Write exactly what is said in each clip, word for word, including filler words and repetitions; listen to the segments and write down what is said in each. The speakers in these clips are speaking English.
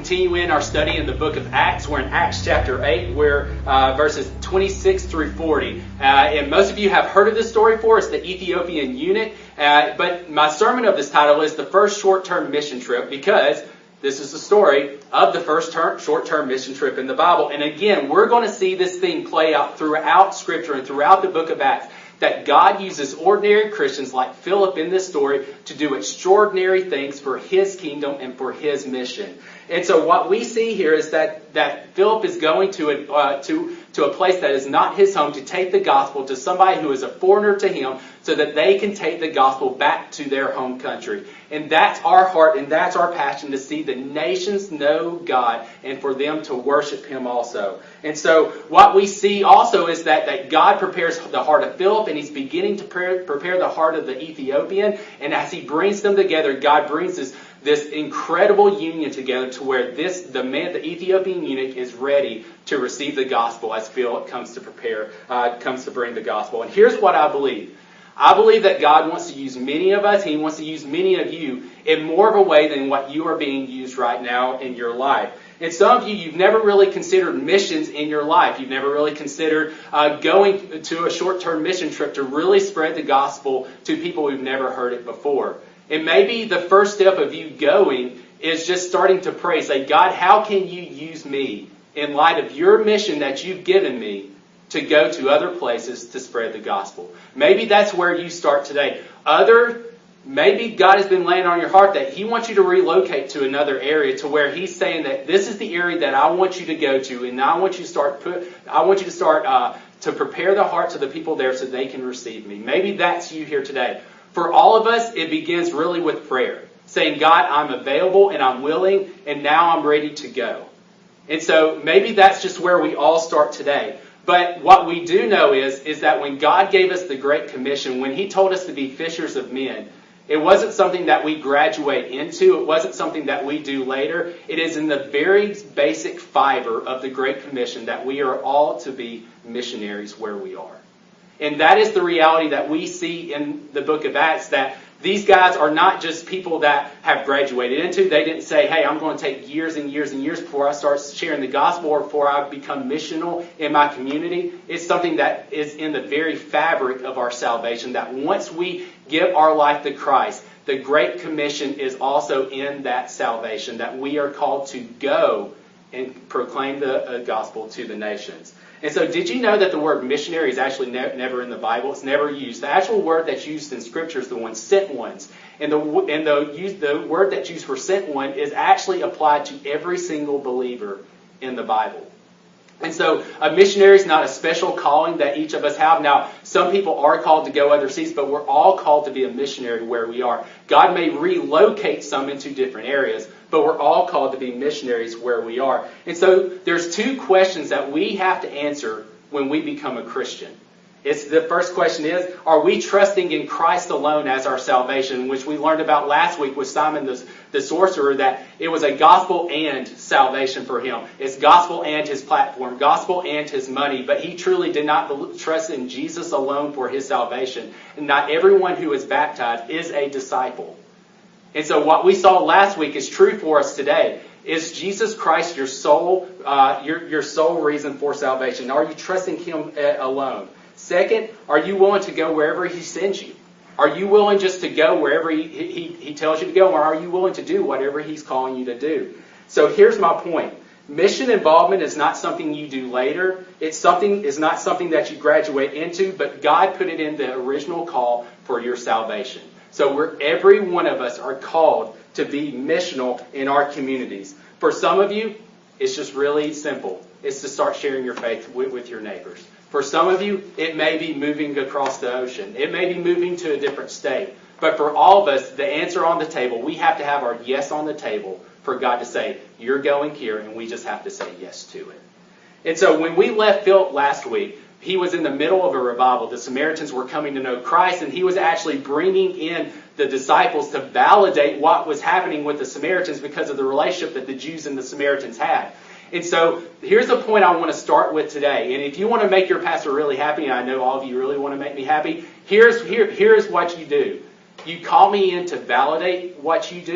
continue in our study in the book of Acts. We're in Acts chapter eight, where uh, verses twenty-six through forty. Uh, and most of you have heard of this story before. It's the Ethiopian eunuch. Uh, but my sermon of this title is the first short-term mission trip, because this is the story of the first term, short-term mission trip in the Bible. And again, we're going to see this thing play out throughout Scripture and throughout the book of Acts, that God uses ordinary Christians like Philip in this story to do extraordinary things for His kingdom and for His mission. And so what we see here is that, that Philip is going to a, uh, to, to a place that is not his home to take the gospel to somebody who is a foreigner to him, so that they can take the gospel back to their home country. And that's our heart and that's our passion, to see the nations know God and for them to worship Him also. And so what we see also is that, that God prepares the heart of Philip, and He's beginning to prepare, prepare the heart of the Ethiopian. And as He brings them together, God brings this, this incredible union together to where this the man, the Ethiopian eunuch, is ready to receive the gospel as Philip comes to prepare, uh, comes to bring the gospel. And here's what I believe. I believe that God wants to use many of us, He wants to use many of you in more of a way than what you are being used right now in your life. And some of you, you've never really considered missions in your life. You've never really considered uh, going to a short-term mission trip to really spread the gospel to people who've never heard it before. And maybe the first step of you going is just starting to pray. Say, God, how can you use me in light of your mission that you've given me to go to other places to spread the gospel? Maybe that's where you start today. Other, maybe God has been laying on your heart that He wants you to relocate to another area, to where He's saying that this is the area that I want you to go to, and I want you to start put, I want you to start uh, to prepare the hearts of the people there so they can receive me. Maybe that's you here today. For all of us, it begins really with prayer, saying, God, I'm available and I'm willing, and now I'm ready to go. And so maybe that's just where we all start today. But what we do know is, is that when God gave us the Great Commission, when He told us to be fishers of men, it wasn't something that we graduate into. It wasn't something that we do later. It is in the very basic fiber of the Great Commission that we are all to be missionaries where we are. And that is the reality that we see in the book of Acts, that these guys are not just people that have graduated into. They didn't say, hey, I'm going to take years and years and years before I start sharing the gospel or before I become missional in my community. It's something that is in the very fabric of our salvation, that once we give our life to Christ, the Great Commission is also in that salvation, that we are called to go and proclaim the gospel to the nations. And so did you know that the word missionary is actually ne- never in the Bible? It's never used. The actual word that's used in Scripture is the one sent ones. And the and the, use, the word that's used for sent one is actually applied to every single believer in the Bible. And so a missionary is not a special calling that each of us have. Now, some people are called to go overseas, but we're all called to be a missionary where we are. God may relocate some into different areas, but we're all called to be missionaries where we are. And so there's two questions that we have to answer when we become a Christian. It's the first question is, are we trusting in Christ alone as our salvation, which we learned about last week with Simon the, the sorcerer, that it was a gospel and salvation for him. It's gospel and his platform, gospel and his money, but he truly did not trust in Jesus alone for his salvation. And not everyone who is baptized is a disciple. And so what we saw last week is true for us today. Is Jesus Christ your sole, uh, your, your sole reason for salvation? Are you trusting Him alone? Second, are you willing to go wherever He sends you? Are you willing just to go wherever he, he, he tells you to go, or are you willing to do whatever He's calling you to do? So here's my point. Mission involvement is not something you do later. It's something is not something that you graduate into, but God put it in the original call for your salvation. So we're, every one of us are called to be missional in our communities. For some of you, it's just really simple. It's to start sharing your faith with, with your neighbors. For some of you, it may be moving across the ocean. It may be moving to a different state. But for all of us, the answer on the table, we have to have our yes on the table for God to say, you're going here, and we just have to say yes to it. And so when we left Philip last week, he was in the middle of a revival. The Samaritans were coming to know Christ, and he was actually bringing in the disciples to validate what was happening with the Samaritans because of the relationship that the Jews and the Samaritans had. And so here's the point I want to start with today. And if you want to make your pastor really happy, and I know all of you really want to make me happy, here's here, here's what you do. You call me in to validate what you do,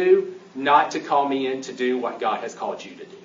not to call me in to do what God has called you to do.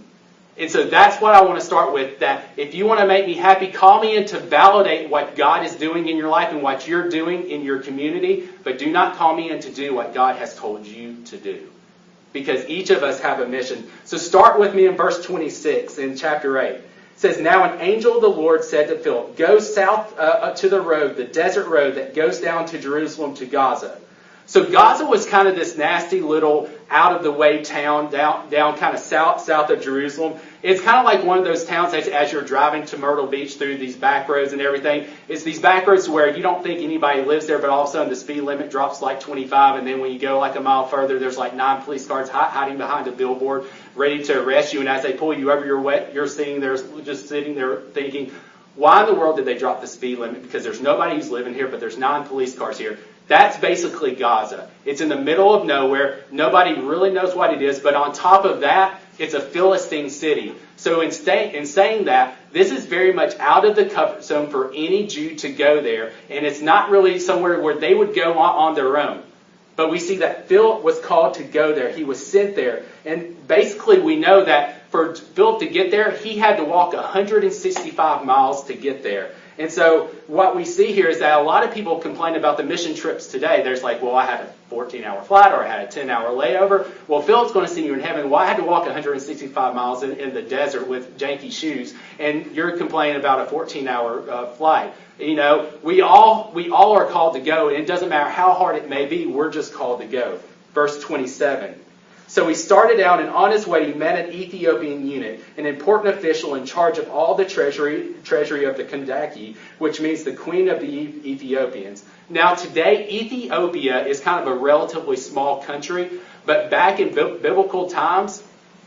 And so that's what I want to start with, that if you want to make me happy, call me in to validate what God is doing in your life and what you're doing in your community, but do not call me in to do what God has told you to do. Because each of us have a mission. So start with me in verse twenty-six in chapter eight. It says, "Now an angel of the Lord said to Philip, go south uh, to the road, the desert road that goes down to Jerusalem to Gaza." So Gaza was kind of this nasty little out-of-the-way town down, down kind of south, south of Jerusalem. It's kind of like one of those towns as, as you're driving to Myrtle Beach through these back roads and everything. It's these back roads where you don't think anybody lives there, but all of a sudden the speed limit drops to like twenty-five, and then when you go like a mile further, there's like nine police cars hiding behind a billboard ready to arrest you. And as they pull you over, you're wet. You're sitting there, just sitting there thinking, why in the world did they drop the speed limit? Because there's nobody who's living here, but there's nine police cars here. That's basically Gaza. It's in the middle of nowhere. Nobody really knows what it is. But on top of that, it's a Philistine city. So in, stay, in saying that, this is very much out of the comfort zone for any Jew to go there. And it's not really somewhere where they would go on, on their own. But we see that Philip was called to go there. He was sent there. And basically we know that for Philip to get there, he had to walk one hundred sixty-five miles to get there. And so what we see here is that a lot of people complain about the mission trips today. There's like, well, I had a fourteen-hour flight or I had a ten-hour layover. Well, Philip's going to see you in heaven. Well, I had to walk one hundred sixty-five miles in, in the desert with janky shoes, and you're complaining about a fourteen-hour uh, flight. You know, we all we all are called to go, and it doesn't matter how hard it may be. We're just called to go. Verse twenty-seven. So he started out, and on his way he met an Ethiopian eunuch, an important official in charge of all the treasury treasury of the Kandake, which means the queen of the Ethiopians. Now today, Ethiopia is kind of a relatively small country, but back in biblical times,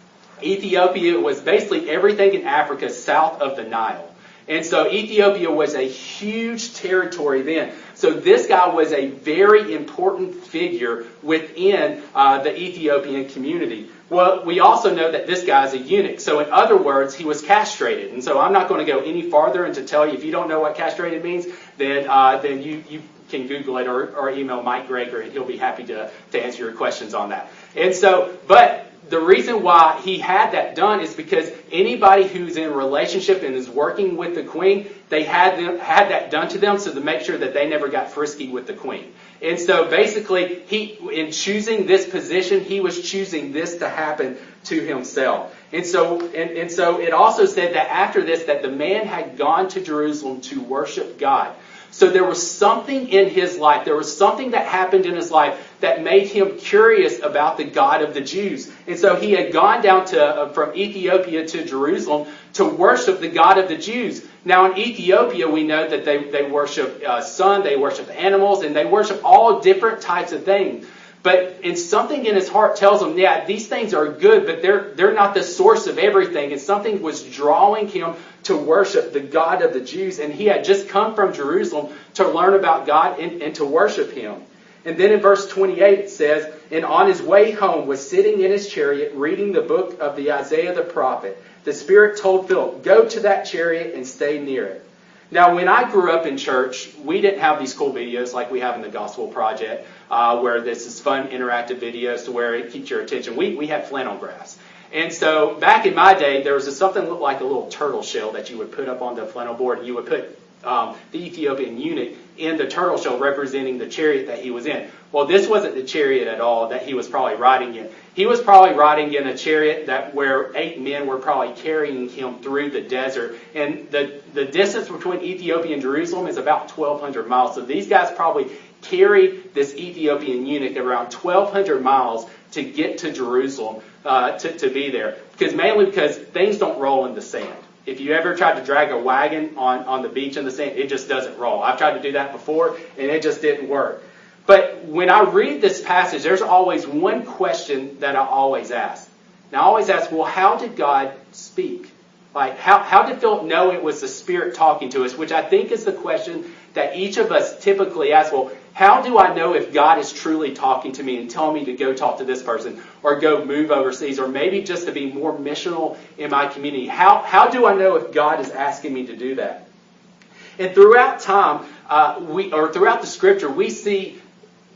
Ethiopia was basically everything in Africa south of the Nile. And so Ethiopia was a huge territory then. So this guy was a very important figure within uh, the Ethiopian community. Well, we also know that this guy is a eunuch. So in other words, he was castrated. And so I'm not going to go any farther and to tell you, if you don't know what castrated means, then uh, then you, you can Google it or, or email Mike Greger, and he'll be happy to, to answer your questions on that. And so, but the reason why he had that done is because anybody who's in a relationship and is working with the queen, they had them, had that done to them so to make sure that they never got frisky with the queen. And so basically, he in choosing this position, he was choosing this to happen to himself. And so, and, and so it also said that after this, that the man had gone to Jerusalem to worship God. So there was something in his life, there was something that happened in his life that made him curious about the God of the Jews. And so he had gone down to uh, from Ethiopia to Jerusalem to worship the God of the Jews. Now in Ethiopia, we know that they, they worship uh, sun, they worship animals, and they worship all different types of things. But in something in his heart tells him, yeah, these things are good, but they're they're not the source of everything. And something was drawing him to worship the God of the Jews. And he had just come from Jerusalem to learn about God and, and to worship him. And then in verse twenty-eight it says, and on his way home was sitting in his chariot reading the book of the Isaiah the prophet. The Spirit told Philip, go to that chariot and stay near it. Now, when I grew up in church, we didn't have these cool videos like we have in the Gospel Project, uh, where this is fun, interactive videos to where it keeps your attention. We we had flannel graphs. And so back in my day, there was a, something that looked like a little turtle shell that you would put up on the flannel board, and you would put um, the Ethiopian eunuch in the turtle shell representing the chariot that he was in. Well, this wasn't the chariot at all that he was probably riding in. He was probably riding in a chariot that where eight men were probably carrying him through the desert. And the, the distance between Ethiopia and Jerusalem is about twelve hundred miles. So these guys probably carried this Ethiopian eunuch around twelve hundred miles to get to Jerusalem uh, to, to be there. Because mainly because things don't roll in the sand. If you ever tried to drag a wagon on, on the beach in the sand, it just doesn't roll. I've tried to do that before, and it just didn't work. But when I read this passage, there's always one question that I always ask. And I always ask, well, how did God speak? Like, how, how did Philip know it was the Spirit talking to us? Which I think is the question that each of us typically ask. Well, how do I know if God is truly talking to me and telling me to go talk to this person or go move overseas or maybe just to be more missional in my community? How, how do I know if God is asking me to do that? And throughout time, uh, we or throughout the Scripture, we see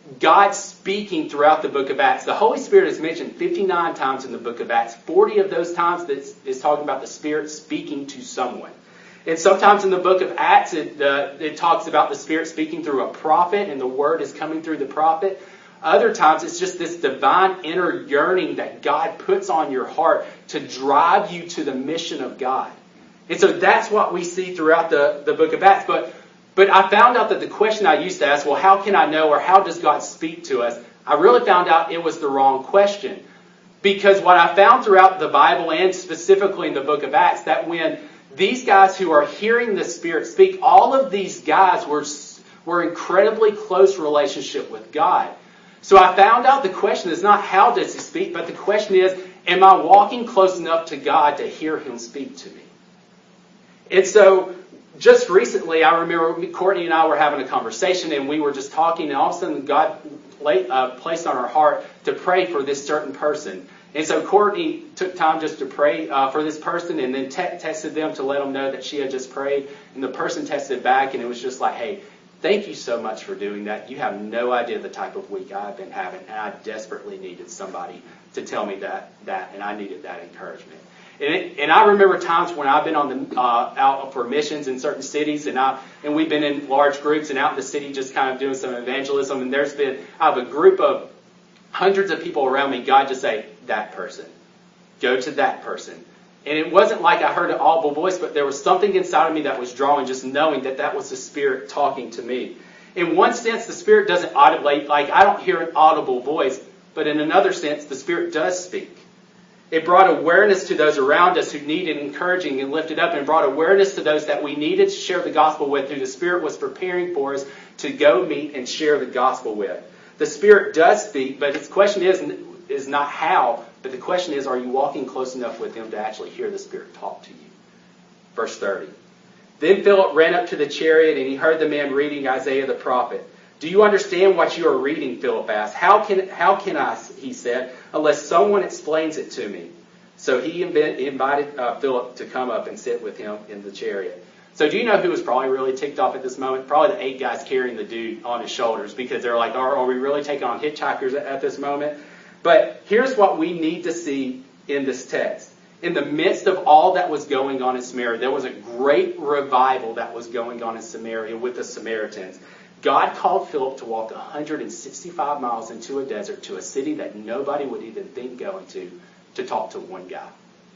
God speaking throughout the book of Acts. The Holy Spirit is mentioned fifty-nine times in the book of Acts. forty of those times that is talking about the Spirit speaking to someone. And sometimes in the book of Acts, it, uh, it talks about the Spirit speaking through a prophet, and the Word is coming through the prophet. Other times, it's just this divine inner yearning that God puts on your heart to drive you to the mission of God. And so that's what we see throughout the, the book of Acts. But, but I found out that the question I used to ask, well, how can I know, or how does God speak to us? I really found out it was the wrong question. Because what I found throughout the Bible, and specifically in the book of Acts, that when these guys who are hearing the Spirit speak, all of these guys were, were incredibly close relationship with God. So I found out the question is not how does He speak, but the question is, am I walking close enough to God to hear Him speak to me? And so just recently, I remember Courtney and I were having a conversation, and we were just talking, and all of a sudden God laid, uh, placed on our heart to pray for this certain person. And so Courtney took time just to pray uh, for this person, and then te- texted them to let them know that she had just prayed. And the person texted back, and it was just like, hey, thank you so much for doing that. You have no idea the type of week I've been having, and I desperately needed somebody to tell me that, that and I needed that encouragement. And, it, and I remember times when I've been on the uh, out for missions in certain cities, and I and we've been in large groups and out in the city just kind of doing some evangelism. And there's been I have a group of hundreds of people around me. God just say, that person, go to that person. And it wasn't like I heard an audible voice, but there was something inside of me that was drawing, just knowing that that was the Spirit talking to me. In one sense, the Spirit doesn't audibly, like I don't hear an audible voice, but in another sense, the Spirit does speak. It brought awareness to those around us who needed encouraging and lifted up, and brought awareness to those that we needed to share the gospel with, who the Spirit was preparing for us to go meet and share the gospel with. The Spirit does speak, but its question is, is not how, but the question is, are you walking close enough with Him to actually hear the Spirit talk to you? Verse thirty. Then Philip ran up to the chariot, and he heard the man reading Isaiah the prophet. Do you understand what you are reading? Philip asked. How can, how can I, he said, unless someone explains it to me? So he invited uh, Philip to come up and sit with him in the chariot. So do you know who was probably really ticked off at this moment? Probably the eight guys carrying the dude on his shoulders, because they're like, are, are we really taking on hitchhikers at, at this moment? But here's what we need to see in this text. In the midst of all that was going on in Samaria, there was a great revival that was going on in Samaria with the Samaritans. God called Philip to walk one hundred sixty-five miles into a desert to a city that nobody would even think going to, to talk to one guy.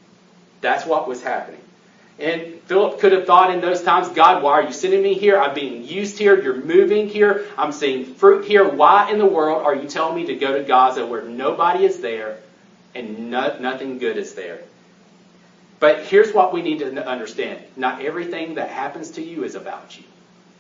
That's what was happening. And Philip could have thought in those times, God, why are you sending me here? I'm being used here. You're moving here. I'm seeing fruit here. Why in the world are you telling me to go to Gaza where nobody is there and no, nothing good is there? But here's what we need to understand. Not everything that happens to you is about you.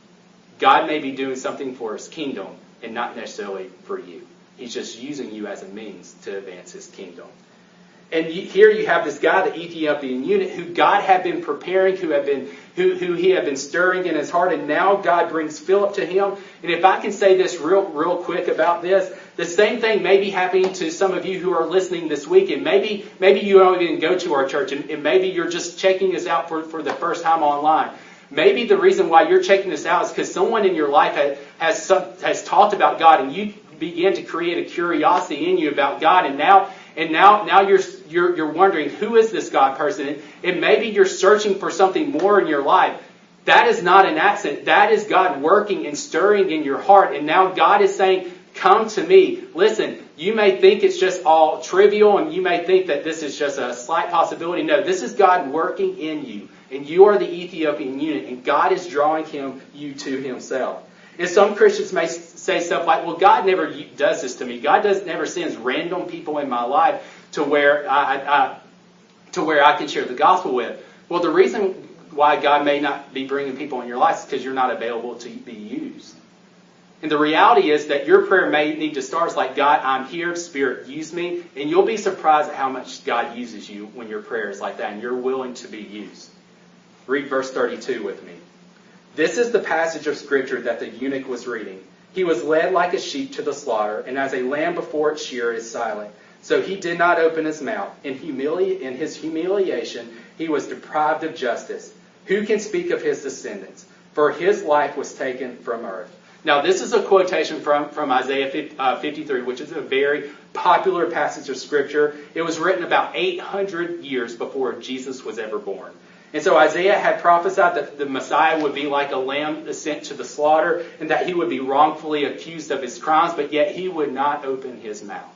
God may be doing something for His kingdom and not necessarily for you. He's just using you as a means to advance His kingdom. And here you have this guy, the Ethiopian eunuch, who God had been preparing, who had been, who, who he had been stirring in his heart, and now God brings Philip to him. And if I can say this real, real quick about this, the same thing may be happening to some of you who are listening this week, and maybe, maybe you don't even go to our church, and, and maybe you're just checking us out for, for the first time online. Maybe the reason why you're checking this out is because someone in your life has, has, some, has talked about God, and you begin to create a curiosity in you about God, and now and now now you're you're you're wondering, who is this God person? And, and maybe you're searching for something more in your life. That is not an accident. That is God working and stirring in your heart. And now God is saying, come to me. Listen, you may think it's just all trivial, and you may think that this is just a slight possibility. No, this is God working in you. And you are the Ethiopian eunuch, and God is drawing him you to Himself. And some Christians may say stuff like, well, God never does this to me. God does never sends random people in my life to where I, I, to where I can share the gospel with. Well, the reason why God may not be bringing people in your life is because you're not available to be used. And the reality is that your prayer may need to start as like, God, I'm here, Spirit, use me. And you'll be surprised at how much God uses you when your prayer is like that and you're willing to be used. Read verse thirty-two with me. This is the passage of Scripture that the eunuch was reading. He was led like a sheep to the slaughter, and as a lamb before its shearer is silent. So he did not open his mouth. In, humili- in his humiliation, he was deprived of justice. Who can speak of his descendants? For his life was taken from earth. Now, this is a quotation from, from Isaiah fifty-three, which is a very popular passage of Scripture. It was written about eight hundred years before Jesus was ever born. And so Isaiah had prophesied that the Messiah would be like a lamb sent to the slaughter, and that he would be wrongfully accused of his crimes, but yet he would not open his mouth.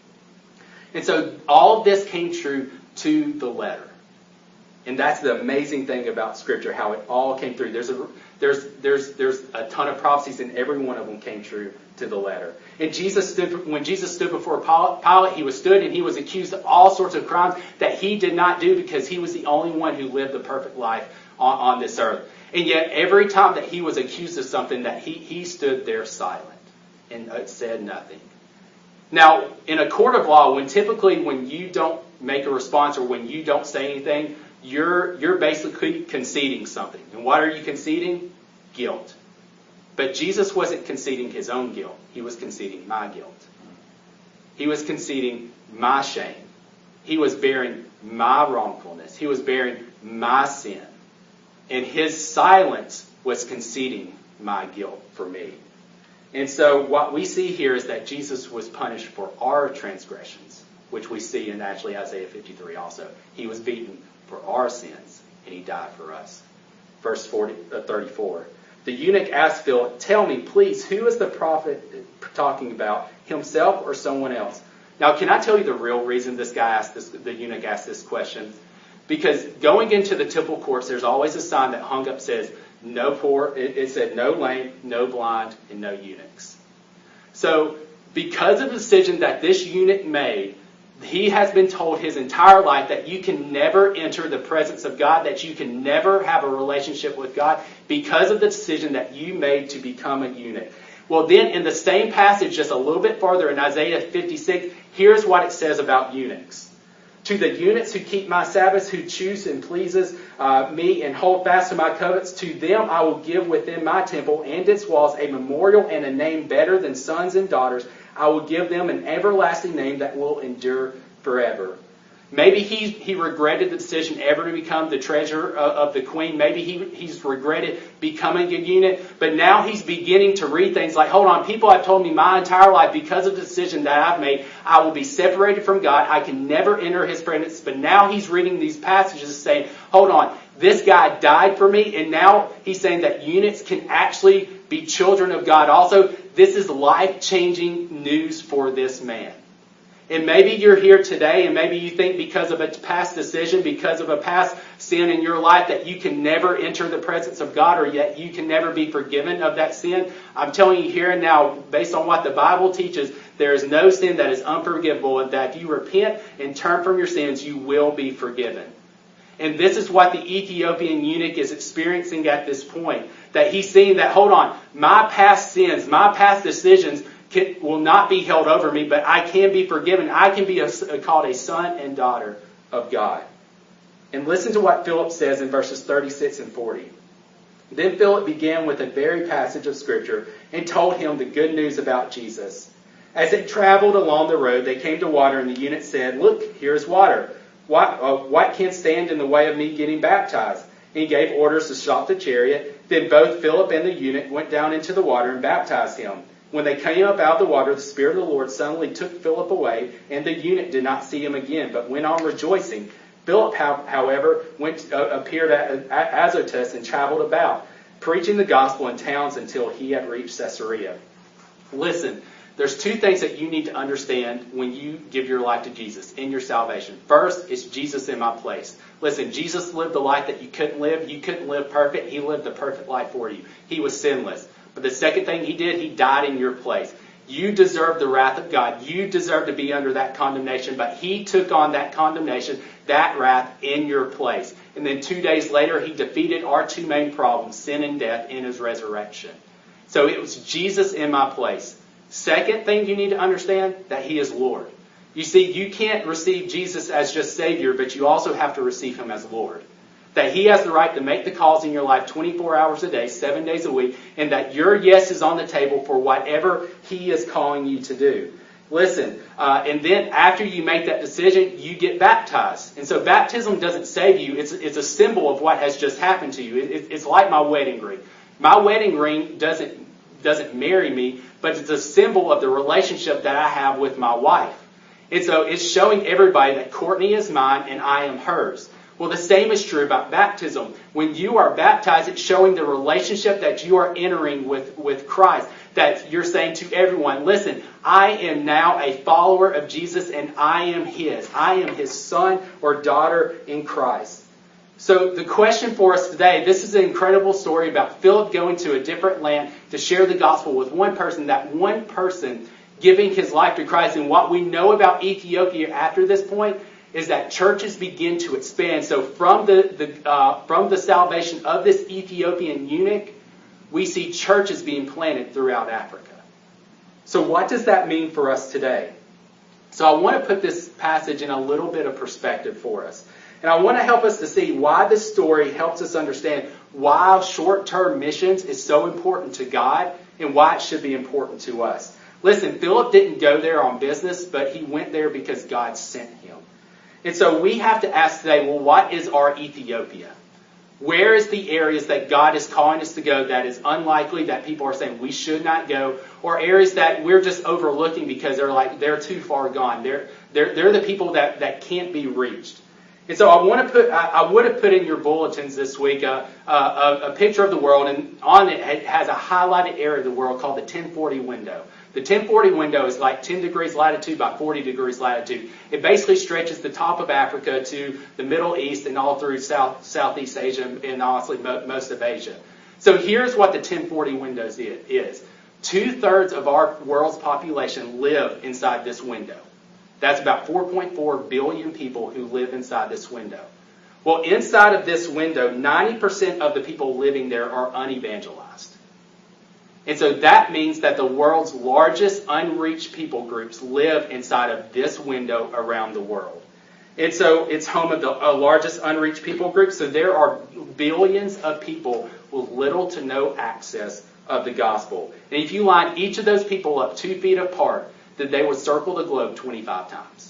And so all of this came true to the letter. And that's the amazing thing about Scripture, how it all came through. There's a there's there's there's a ton of prophecies, and every one of them came true to the letter. And Jesus stood when Jesus stood before Pilate, he was stood and he was accused of all sorts of crimes that he did not do, because he was the only one who lived the perfect life on, on this earth. And yet every time that he was accused of something, that he he stood there silent and said nothing. Now, in a court of law, when typically when you don't make a response or when you don't say anything, You're you're basically conceding something. And what are you conceding? Guilt. But Jesus wasn't conceding his own guilt. He was conceding my guilt. He was conceding my shame. He was bearing my wrongfulness. He was bearing my sin. And his silence was conceding my guilt for me. And so what we see here is that Jesus was punished for our transgressions, which we see in actually Isaiah fifty-three also. He was beaten for our sins, and he died for us. Verse forty, uh, thirty-four. The eunuch asked Philip, "Tell me, please, who is the prophet talking about, himself or someone else?" Now, can I tell you the real reason this guy asked this, the eunuch asked this question? Because going into the temple courts, there's always a sign that hung up says, no poor, it, it said no lame, no blind, and no eunuchs. So, because of the decision that this eunuch made, he has been told his entire life that you can never enter the presence of God, that you can never have a relationship with God because of the decision that you made to become a eunuch. Well, then in the same passage, just a little bit farther in Isaiah fifty-six, here's what it says about eunuchs. To the eunuchs who keep my Sabbaths, who choose and pleases uh, me and hold fast to my covenants, to them I will give within my temple and its walls a memorial and a name better than sons and daughters. I will give them an everlasting name that will endure forever. Maybe he, he regretted the decision ever to become the treasurer of, of the queen. Maybe he, he's regretted becoming a eunuch. But now he's beginning to read things like, hold on, people have told me my entire life because of the decision that I've made, I will be separated from God. I can never enter his presence. But now he's reading these passages saying, hold on, this guy died for me. And now he's saying that eunuchs can actually be children of God. Also, this is life-changing news for this man. And maybe you're here today and maybe you think because of a past decision, because of a past sin in your life that you can never enter the presence of God, or yet you can never be forgiven of that sin. I'm telling you here and now, based on what the Bible teaches, there is no sin that is unforgivable, and that if you repent and turn from your sins, you will be forgiven. And this is what the Ethiopian eunuch is experiencing at this point. That he's seeing that, hold on, my past sins, my past decisions can, will not be held over me, but I can be forgiven. I can be a, called a son and daughter of God. And listen to what Philip says in verses thirty-six and forty. Then Philip began with a very passage of Scripture and told him the good news about Jesus. As they traveled along the road, they came to water, and the eunuch said, "Look, here is water. What, uh, what can stand in the way of me getting baptized?" And he gave orders to stop the chariot. Then both Philip and the eunuch went down into the water and baptized him. When they came up out of the water, the Spirit of the Lord suddenly took Philip away, and the eunuch did not see him again, but went on rejoicing. Philip, however, went uh, appeared at Azotus and traveled about, preaching the gospel in towns until he had reached Caesarea. Listen, there's two things that you need to understand when you give your life to Jesus in your salvation. First, is Jesus in my place. Listen, Jesus lived the life that you couldn't live. You couldn't live perfect. He lived the perfect life for you. He was sinless. But the second thing he did, he died in your place. You deserve the wrath of God. You deserve to be under that condemnation. But he took on that condemnation, that wrath in your place. And then two days later, he defeated our two main problems, sin and death, in his resurrection. So it was Jesus in my place. Second thing you need to understand, that he is Lord. You see, you can't receive Jesus as just Savior, but you also have to receive him as Lord. That he has the right to make the calls in your life twenty-four hours a day, seven days a week, and that your yes is on the table for whatever he is calling you to do. Listen, uh, and then after you make that decision, you get baptized. And so baptism doesn't save you. It's, it's a symbol of what has just happened to you. It, it, it's like my wedding ring. My wedding ring doesn't doesn't marry me, but it's a symbol of the relationship that I have with my wife. And so it's showing everybody that Courtney is mine and I am hers. Well, the same is true about baptism. When you are baptized, it's showing the relationship that you are entering with, with Christ. That you're saying to everyone, listen, I am now a follower of Jesus and I am His. I am His son or daughter in Christ. So the question for us today, this is an incredible story about Philip going to a different land to share the gospel with one person, that one person giving his life to Christ. And what we know about Ethiopia after this point is that churches begin to expand. So from the, the uh, from the salvation of this Ethiopian eunuch, we see churches being planted throughout Africa. So what does that mean for us today? So I want to put this passage in a little bit of perspective for us. And I want to help us to see why this story helps us understand why short-term missions is so important to God and why it should be important to us. Listen, Philip didn't go there on business, but he went there because God sent him. And so we have to ask today, well, what is our Ethiopia? Where is the areas that God is calling us to go that is unlikely, that people are saying we should not go, or areas that we're just overlooking because they're like they're too far gone. They're they're they're the people that, that can't be reached. And so I want to put I, I would have put in your bulletins this week uh, uh, a, a picture of the world, and on it, it has a highlighted area of the world called the ten forty window. The ten forty window is like ten degrees latitude by forty degrees latitude. It basically stretches the top of Africa to the Middle East and all through South Southeast Asia and honestly most of Asia. So here's what the ten forty window is. Two-thirds of our world's population live inside this window. That's about four point four billion people who live inside this window. Well, inside of this window, ninety percent of the people living there are unevangelized. And so that means that the world's largest unreached people groups live inside of this window around the world. And so it's home of the uh, largest unreached people group. So there are billions of people with little to no access of the gospel. And if you line each of those people up two feet apart, then they would circle the globe twenty-five times.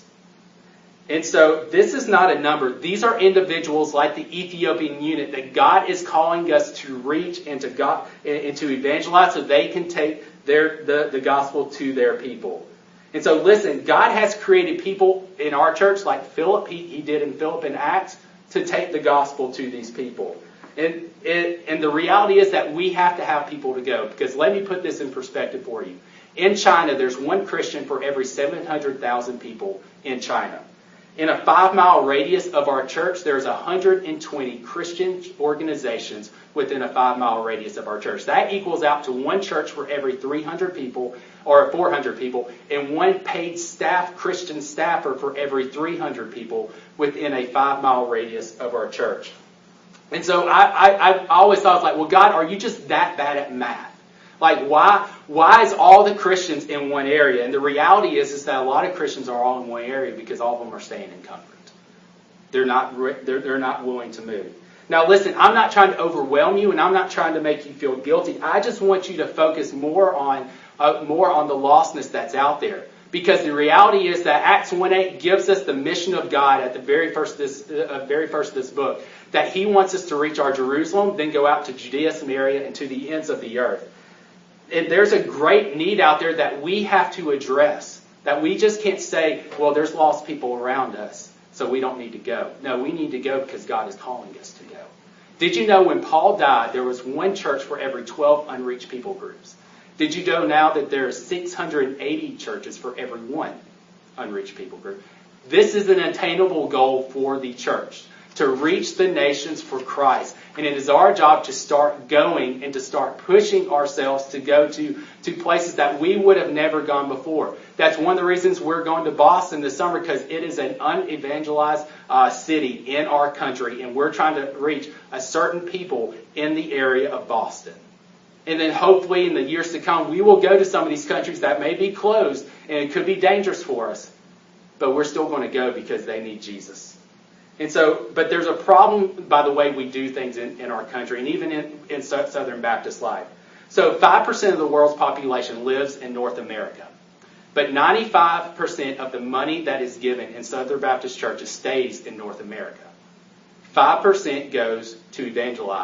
And so this is not a number. These are individuals like the Ethiopian eunuch that God is calling us to reach and to God and to evangelize so they can take their the, the gospel to their people. And so listen, God has created people in our church like Philip, he, he did in Philip in Acts, to take the gospel to these people. And, it, and the reality is that we have to have people to go. Because let me put this in perspective for you. In China, there's one Christian for every seven hundred thousand people in China. In a five-mile radius of our church, there's one hundred twenty Christian organizations within a five-mile radius of our church. That equals out to one church for every three hundred people, or four hundred people, and one paid staff, Christian staffer for every three hundred people within a five-mile radius of our church. And so I, I, I always thought, I was like, well, God, are you just that bad at math? Like, why why is all the Christians in one area? And the reality is, is that a lot of Christians are all in one area because all of them are staying in comfort. They're not they're, they're not willing to move. Now, listen, I'm not trying to overwhelm you, and I'm not trying to make you feel guilty. I just want you to focus more on uh, more on the lostness that's out there. Because the reality is that Acts one eight gives us the mission of God at the very first this uh, very first of this book, that He wants us to reach our Jerusalem, then go out to Judea, Samaria, and to the ends of the earth. And there's a great need out there that we have to address. That we just can't say, well, there's lost people around us, so we don't need to go. No, we need to go because God is calling us to go. Did you know when Paul died, there was one church for every twelve unreached people groups? Did you know now that there are six hundred eighty churches for every one unreached people group? This is an attainable goal for the church, to reach the nations for Christ. And it is our job to start going and to start pushing ourselves to go to, to places that we would have never gone before. That's one of the reasons we're going to Boston this summer, because it is an unevangelized uh, city in our country, and we're trying to reach a certain people in the area of Boston. And then hopefully in the years to come, we will go to some of these countries that may be closed and it could be dangerous for us. But we're still going to go because they need Jesus. And so, but there's a problem by the way we do things in, in our country, and even in, in Southern Baptist life. So five percent of the world's population lives in North America. But ninety-five percent of the money that is given in Southern Baptist churches stays in North America. five percent goes to evangelize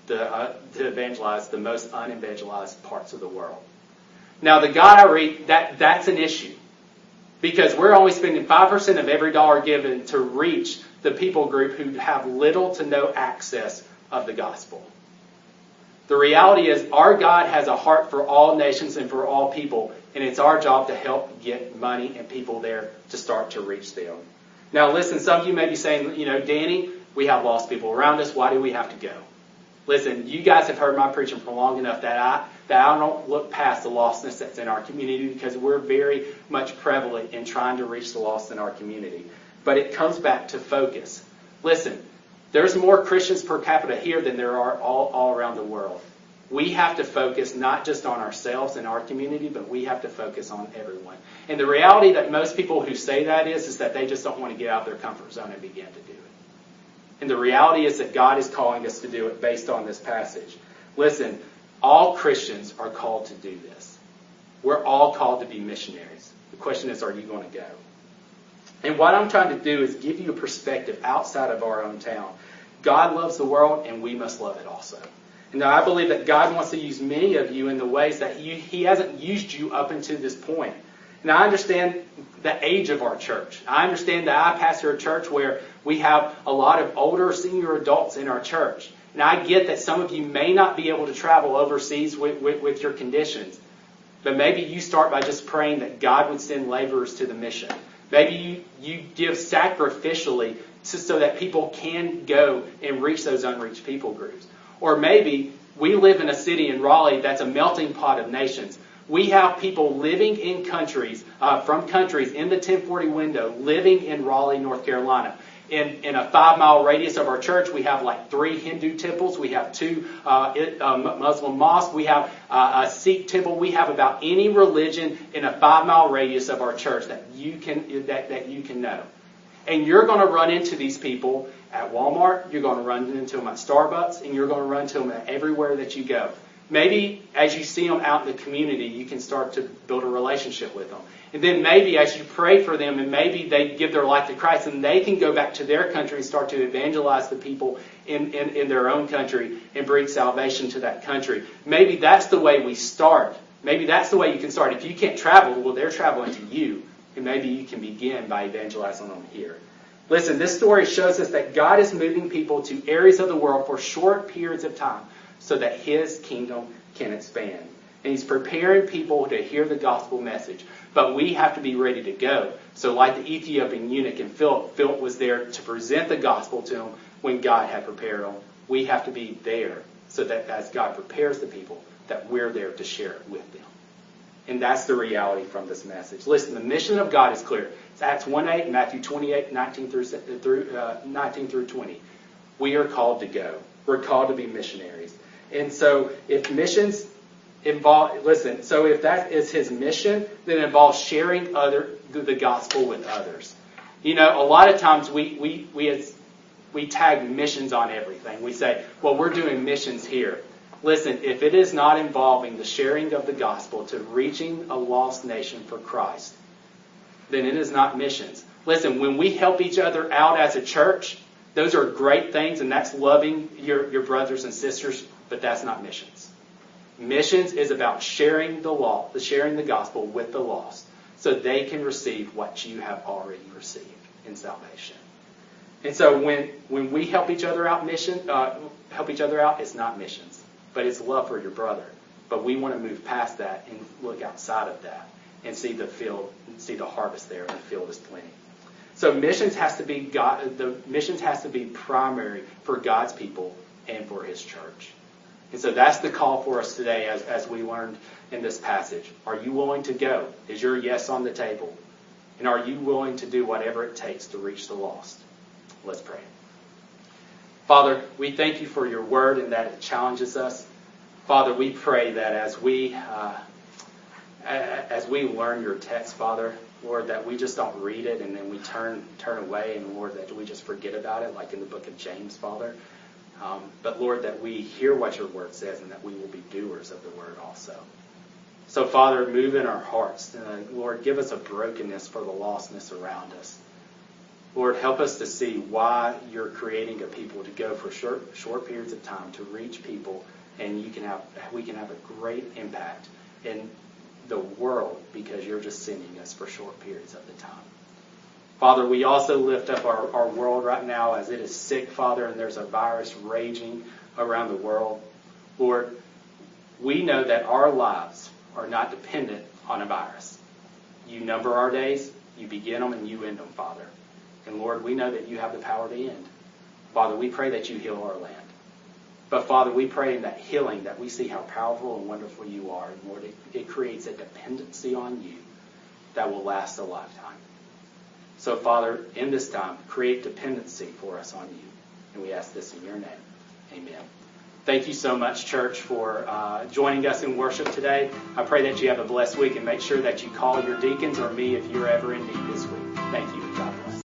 the, uh, to evangelize the most unevangelized parts of the world. Now, the God I read, that, that's an issue. Because we're only spending five percent of every dollar given to reach the people group who have little to no access of the gospel. The reality is our God has a heart for all nations and for all people, and it's our job to help get money and people there to start to reach them. Now listen, some of you may be saying, you know, Danny, we have lost people around us. Why do we have to go? Listen, you guys have heard my preaching for long enough that I that I don't look past the lostness that's in our community, because we're very much prevalent in trying to reach the lost in our community. But it comes back to focus. Listen, there's more Christians per capita here than there are all, all around the world. We have to focus not just on ourselves and our community, but we have to focus on everyone. And the reality that most people who say that is, is that they just don't want to get out of their comfort zone and begin to do it. And the reality is that God is calling us to do it based on this passage. Listen, all Christians are called to do this. We're all called to be missionaries. The question is, are you going to go? And what I'm trying to do is give you a perspective outside of our own town. God loves the world, and we must love it also. And now I believe that God wants to use many of you in the ways that he, he hasn't used you up until this point. And I understand the age of our church. I understand that I pastor a church where we have a lot of older senior adults in our church. And I get that some of you may not be able to travel overseas with, with, with your conditions. But maybe you start by just praying that God would send laborers to the mission. Maybe you, you give sacrificially to, so that people can go and reach those unreached people groups. Or maybe we live in a city in Raleigh that's a melting pot of nations. We have people living in countries, uh, from countries in the ten forty window, living in Raleigh, North Carolina. In, in a five-mile radius of our church, we have like three Hindu temples. We have two uh, it, uh, Muslim mosques. We have uh, a Sikh temple. We have about any religion in a five-mile radius of our church that you can that, that you can know. And you're going to run into these people at Walmart. You're going to run into them at Starbucks, and you're going to run into them at everywhere that you go. Maybe as you see them out in the community, you can start to build a relationship with them. And then maybe as you pray for them, and maybe they give their life to Christ, and they can go back to their country and start to evangelize the people in, in, in their own country and bring salvation to that country. Maybe that's the way we start. Maybe that's the way you can start. If you can't travel, well, they're traveling to you. And maybe you can begin by evangelizing them here. Listen, this story shows us that God is moving people to areas of the world for short periods of time so that His kingdom can expand. And He's preparing people to hear the gospel message. But we have to be ready to go. So like the Ethiopian eunuch and Philip, Philip was there to present the gospel to him when God had prepared them. We have to be there so that as God prepares the people, that we're there to share it with them. And that's the reality from this message. Listen, the mission of God is clear. It's Acts one eight, Matthew twenty-eight, nineteen through, through, uh, nineteen through twenty. We are called to go. We're called to be missionaries. And so if missions involve, listen, so if that is His mission, then it involves sharing other the gospel with others. You know, a lot of times we we we as, we tag missions on everything. We say, well, we're doing missions here. Listen, if it is not involving the sharing of the gospel to reaching a lost nation for Christ, then it is not missions. Listen, when we help each other out as a church, those are great things, and that's loving your, your brothers and sisters, but that's not missions. Missions is about sharing the law, the sharing the gospel with the lost, so they can receive what you have already received in salvation. And so when when we help each other out, mission uh, help each other out, it's not missions. But it's love for your brother. But we want to move past that and look outside of that and see the field, see the harvest there, and the field is plenty. So missions has to be God. The missions has to be primary for God's people and for His church. And so that's the call for us today, as as we learned in this passage. Are you willing to go? Is your yes on the table? And are you willing to do whatever it takes to reach the lost? Let's pray. Father, we thank You for Your word and that it challenges us. Father, we pray that as we uh, as we learn Your text, Father, Lord, that we just don't read it and then we turn turn away, and Lord, that we just forget about it, like in the book of James, Father. Um, but Lord, that we hear what Your word says and that we will be doers of the word also. So, Father, move in our hearts. Uh, Lord, give us a brokenness for the lostness around us. Lord, help us to see why you're creating a people to go for short, short periods of time to reach people, and you can have we can have a great impact in the world because you're just sending us for short periods of the time. Father, we also lift up our, our world right now as it is sick, Father, and there's a virus raging around the world. Lord, we know that our lives are not dependent on a virus. You number our days, you begin them, and you end them, Father. And Lord, we know that you have the power to end. Father, we pray that you heal our land. But Father, we pray in that healing that we see how powerful and wonderful you are. And Lord, it, it creates a dependency on you that will last a lifetime. So Father, in this time, create dependency for us on you. And we ask this in your name. Amen. Thank you so much, church, for uh, joining us in worship today. I pray that you have a blessed week, and make sure that you call your deacons or me if you're ever in need this week. Thank you.